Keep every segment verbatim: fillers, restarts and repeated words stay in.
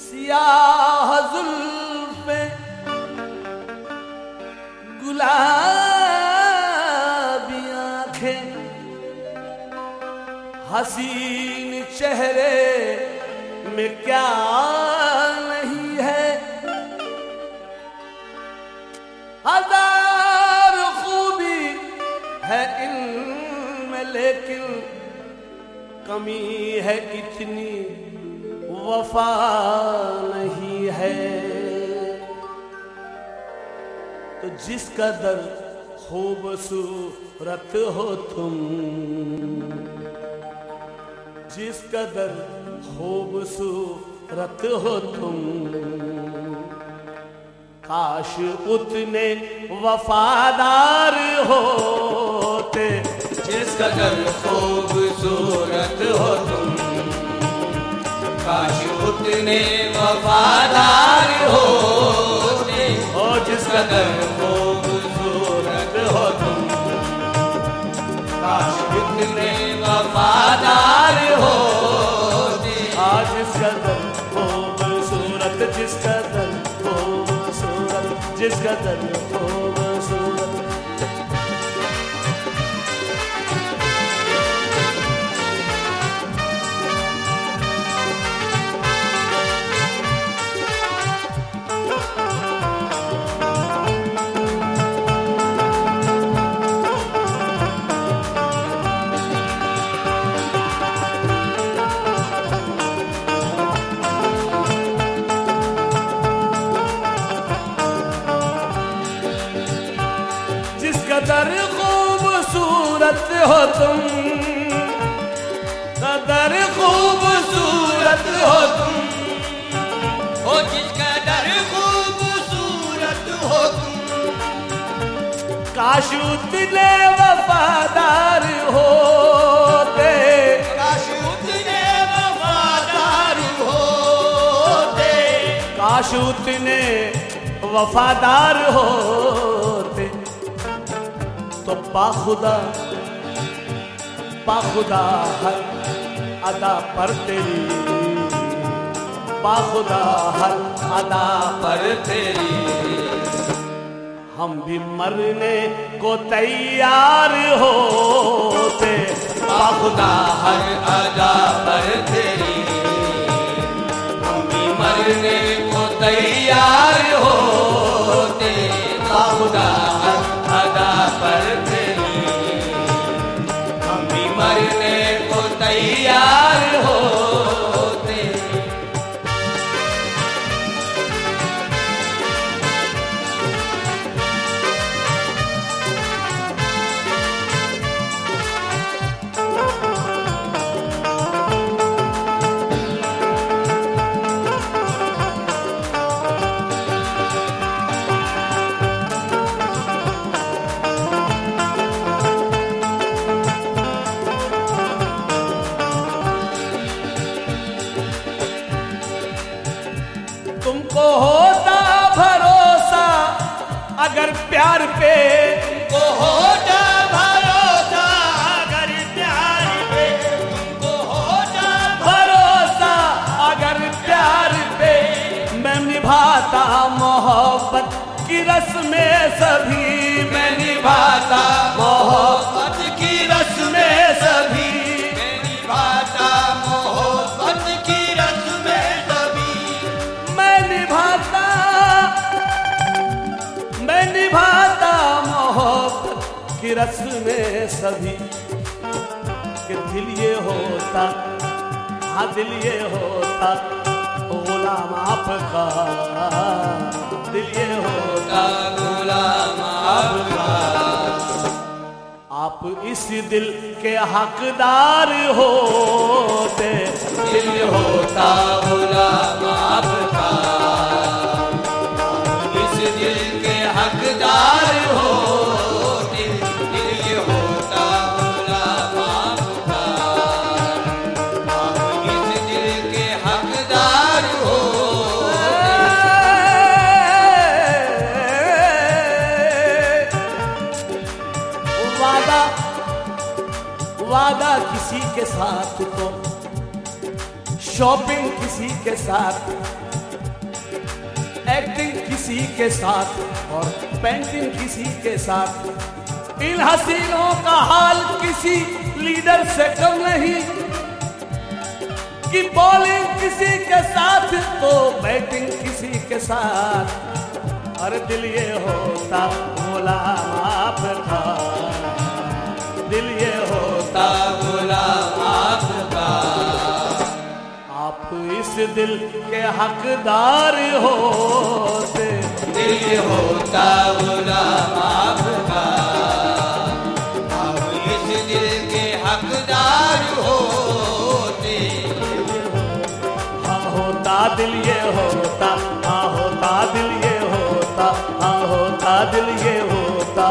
सियाह जुल्फे गुलाबी आंखें हसीन चेहरे में क्या नहीं है। हजार खूबी है इनमें लेकिन कमी है इतनी वफा नहीं है। तो जिस कदर खूबसूरत हो तुम, जिस कदर खूबसूरत हो तुम, काश उतने वफादार होते। जिस कदर खूबसूरत हो तुम, काश उतने वफादार होते। ओ जिस कदर खूबसूरत हो तुम, काश उतने वफादार होते। आज जिस कदर खूबसूरत, जिस कदर खूबसूरत, जिस कदर खूबसूरत। कदर खूबसूरत हो तुम, कदर खूबसूरत हो तुम, ओ जिस कदर खूबसूरत हो तुम, काश उतने वफादार होते। काश उतने वफादार होते। काश उतने वफादार होते। तो बाखुदा बाखुदा हर अदा पर तेरी, बाखुदा हर अदा पर तेरी, हम भी मरने को तैयार होते। बाखुदा हर अदा पर तेरी, हम भी मरने को तैयार होते। बाखुदा हर अदा पर तेरी, हम भी मरने को तैयार होते। तुमको होता भरोसा अगर प्यार पे, तुमको होता भरोसा अगर प्यार पे, तुमको होता भरोसा अगर प्यार पे, मैं निभाता मोहब्बत की रस्में सभी, मैं निभाता मोहब्बत की रस्में सभी, मैं निभाता मोहब्बत की रस्में सभी, मैं निभाता, मैं निभाता मोहब्बत की रस्में सभी। कि दिल ये होता, हाँ दिल ये होता गुलाम आपका, दिल ये होता गुलाम आपका। आप इस दिल के हकदार होते। दिल होता गुलाम आपका, इस दिल के हकदार होते। दिल होता गुलाम आपका, इस दिल के हकदार होते। वादा वादा किसी के साथ तो शॉपिंग किसी के साथ, एक्टिंग किसी के साथ और पेंटिंग किसी के साथ। इन हसीनों का हाल किसी लीडर से कम नहीं कि बॉलिंग किसी के साथ तो बैटिंग किसी के साथ। अरे दिल ये होता गुलाम आपका, दिल ये होता गुलाम आपका। आप इस दिल के हकदार होते, दिल ये होता गुलाम आपका। आप इस दिल के हकदार होते। हाँ होता दिल ये होता, हाँ होता दिल ये होता, हाँ होता दिल ये होता।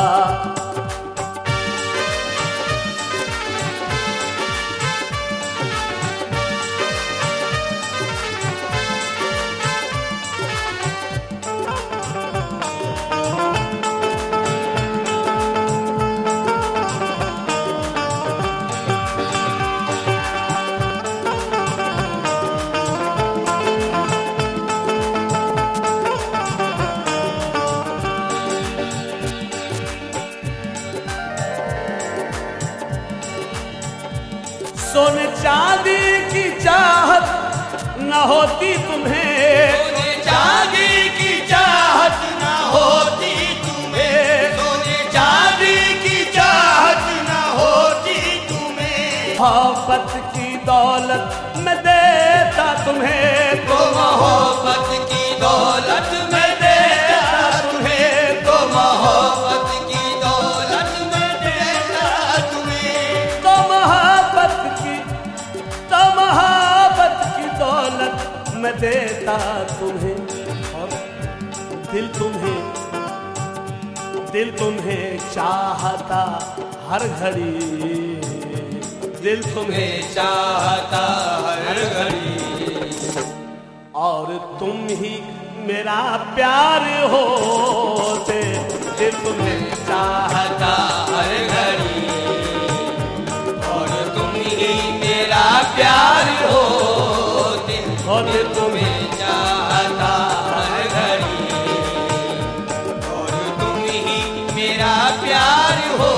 सोने चांदी की चाहत न होती तुम्हें, सोने चांदी की चाहत न होती तुम्हें। सोने चांदी की चाहत न होती तुम्हें। मोहब्बत की दौलत मैं देता तुम्हें, तो मोहब्बत की दौलत मैं देता तुम्हें। तो मोहब्बत की दौलत मैं देता तुम्हें। तो मोहब्बत की, तो मोहब्बत की दौलत मैं देता तुम्हें। और दिल तुम्हें, दिल तुम्हें चाहता हर घड़ी, दिल तुम्हें तुम्हें चाहता हर घड़ी। और तुम ही मेरा प्यार होते, दिल तुम्हें चाहता हर घड़ी। और तुम ही मेरा प्यार होते। और दिल तुम्हें चाहता हर घड़ी। और तुम ही मेरा प्यार हो।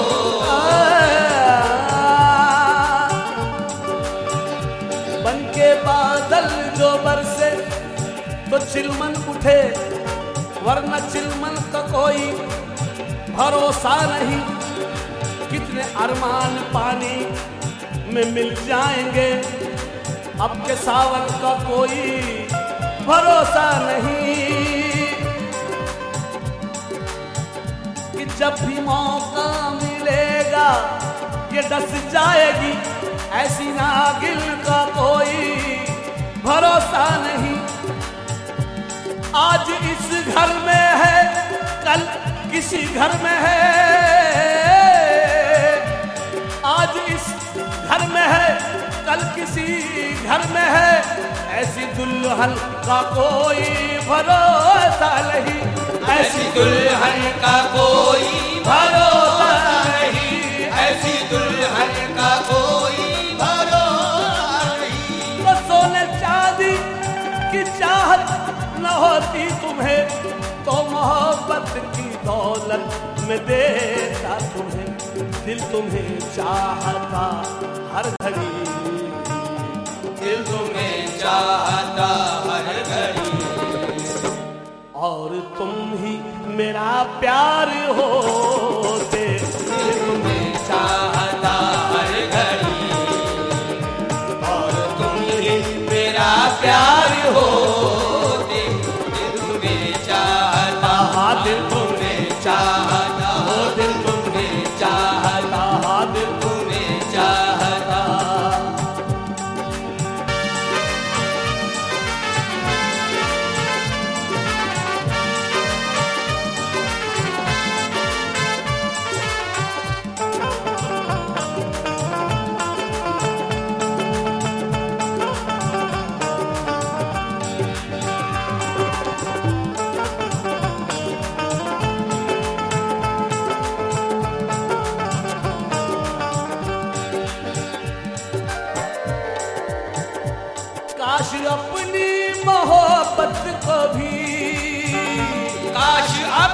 बन के बादल जो बरसे तो चिलमन उठे, वरना चिलमन का कोई भरोसा नहीं। कितने अरमान पानी में मिल जाएंगे, अब के सावन का कोई भरोसा नहीं। कि जब भी मौका मिलेगा ये डस जाएगी, ऐसी नागिन का कोई भरोसा नहीं। आज इस घर में है, कल किसी घर में है। आज इस घर में है, कल किसी घर में है। ऐसी दुल्हन का कोई भरोसा नहीं, ऐसी दुल्हन का कोई भरोसा नहीं। ऐसी दुल्हन का कोई भरोसा नहीं। तो सोने चांदी की चाहत न होती तुम्हें, तो मोहब्बत की दौलत में देता तुम्हें। दिल तुम्हें चाहता हर घड़ी, दिल तुम्हें चाहता हर घड़ी। और तुम ही मेरा प्यार होते, दिल तुम्हें चाहता हर घड़ी। और तुम ही मेरा प्यार होते। दिल तुम्हें चाहता, हाँ दिल तुम्हें चाहता हो। दिल तुम्हें चाहता, हाँ दिल तुम्हें चाहता। काश अपनी मोहब्बत को भी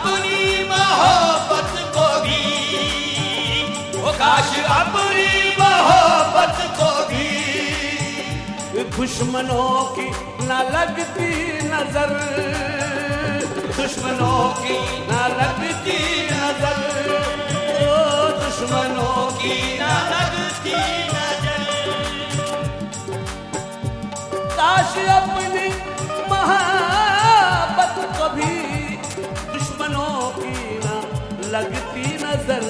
अपनी मोहब्बत को भी, वो काश अपनी मोहब्बत को भी दुश्मनों की न लगती नजर, दुश्मनों की न लगती नजर, ओ दुश्मनों की न लगती नजर। काश अपनी मोहब्बत को भी दुश्मनों की न लगती नजर।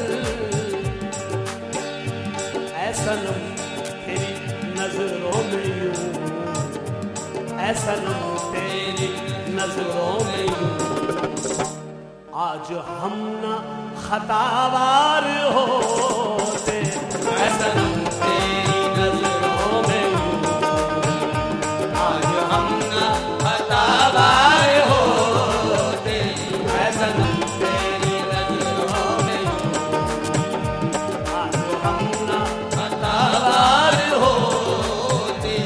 ऐसा न तेरी नजरों में यूं, ऐसा न तेरी नजरों में यूं, आज हम न खतावार होते। ऐसा न तेरी नजरों में यूं, आज हम न खतावार होते। ऐसा न तेरी नजरों में यूं, आज हम न खतावार होते।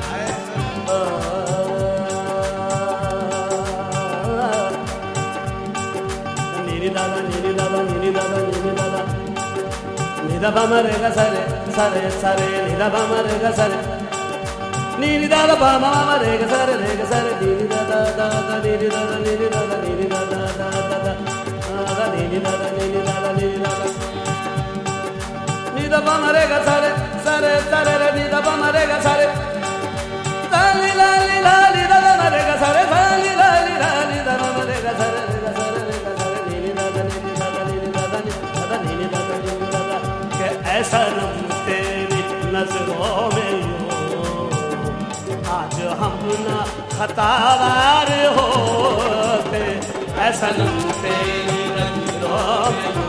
नीनी दादा नीनी दादा नीनी दादा नीनी दादा निदा बामा रे गा सरे सरे सरे निदा बामा रे गा सरे नीनी दादा बामा मामा रे गा सरे रे गा सरे नीनी दादा दादा नीनी दादा नीनी दादा नीनी दादा दादा दादा नीनी दादा नीनी दादा नीनी दादा निदा बामा रे गा सरे सरे सरे रे निदा बामा रे गा सरे लाली लाली लाली दादा रे गा सरे लाली लाली लाली दादा रे गा सरे रे गा सरे रे गा सरे नीनी दादा नीनी दादा नीनी दादा दादा नीनी दादा नीनी दादा के ऐसा नम तेरी नजरों में यूं, आज हम न खतावार होते। ऐसा नम तेरी नजरों में